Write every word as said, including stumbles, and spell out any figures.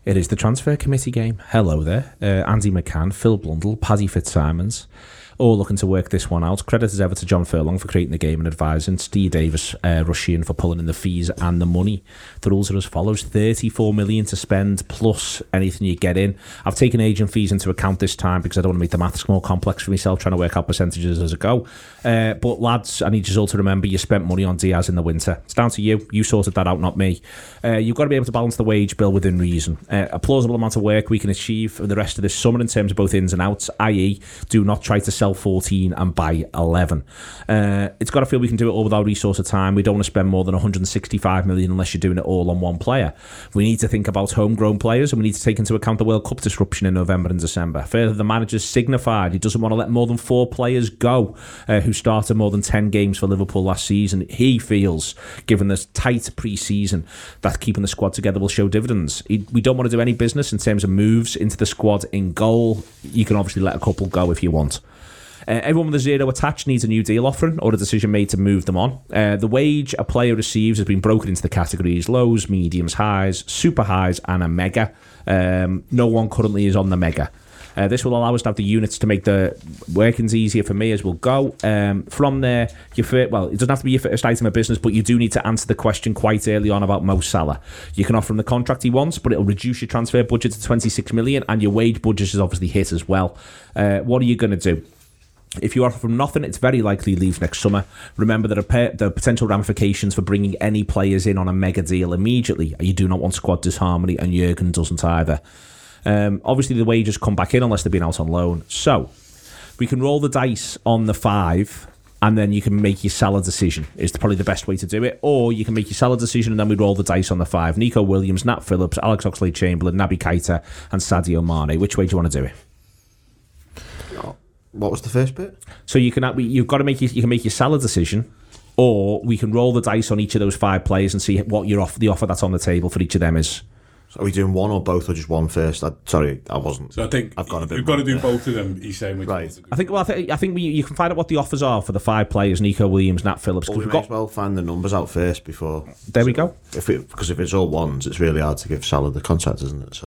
It is the transfer committee game. Hello there. Uh, Andy McCann, Phil Blundell, Paddy Fitzsimons, all looking to work this one out. Credit as ever to John Furlong for creating the game and advising. Steve Davis, uh, Rushian for pulling in the fees and the money. The rules are as follows: thirty-four million to spend plus anything you get in. I've taken agent fees into account this time because I don't want to make the maths more complex for myself trying to work out percentages as I go. Uh, but lads, I need you all to remember you spent money on Diaz in the winter. It's down to you. You sorted that out, not me. Uh, you've got to be able to balance the wage bill within reason. Uh, a plausible amount of work we can achieve for the rest of this summer in terms of both ins and outs, that is do not try to sell fourteen and buy eleven. Uh, it's got to feel we can do it all without resource of time. We don't want to spend more than one hundred sixty-five million unless you're doing it all on one player. We need to think about homegrown players, and we need to take into account the World Cup disruption in November and December. Further, the manager's signified he doesn't want to let more than four players go uh, who started more than ten games for Liverpool last season. He feels, given this tight pre-season, that keeping the squad together will show dividends. He, we don't want to do any business in terms of moves into the squad in goal. You can obviously let a couple go if you want. Uh, everyone with a zero attached needs a new deal offering or a decision made to move them on. Uh, the wage a player receives has been broken into the categories lows, mediums, highs, super highs and a mega. Um, no one currently is on the mega. Uh, this will allow us to have the units to make the workings easier for me as we'll go. Um, from there, your first, well, it doesn't have to be your first item of business, but you do need to answer the question quite early on about Mo Salah. You can offer him the contract he wants, but it'll reduce your transfer budget to twenty-six million, and your wage budget is obviously hit as well. Uh, what are you going to do? If you offer from nothing, it's very likely he leaves next summer. Remember that there are potential ramifications for bringing any players in on a mega deal immediately. You do not want squad disharmony, and Jurgen doesn't either. Um, obviously, the wages come back in unless they've been out on loan. So, we can roll the dice on the five, and then you can make your Salah decision. Is probably the best way to do it. Or you can make your Salah decision, and then we roll the dice on the five. Nico Williams, Nat Phillips, Alex Oxlade-Chamberlain, Naby Keita, and Sadio Mane. Which way do you want to do it? What was the first bit? So you can you've got to make your, you can make your Salah decision, or we can roll the dice on each of those five players and see what your offer, the offer that's on the table for each of them is. So are we doing one or both, or just one first? I, sorry, I wasn't. So I think I've got a bit. We've got to do there. both of them. He's saying we right. I think. Well, I think, I think we, you can find out what the offers are for the five players: Nico Williams, Nat Phillips. Well, we we've may got as well find the numbers out first before. There we go. If it, because if it's all ones, it's really hard to give Salah the contract, isn't it? So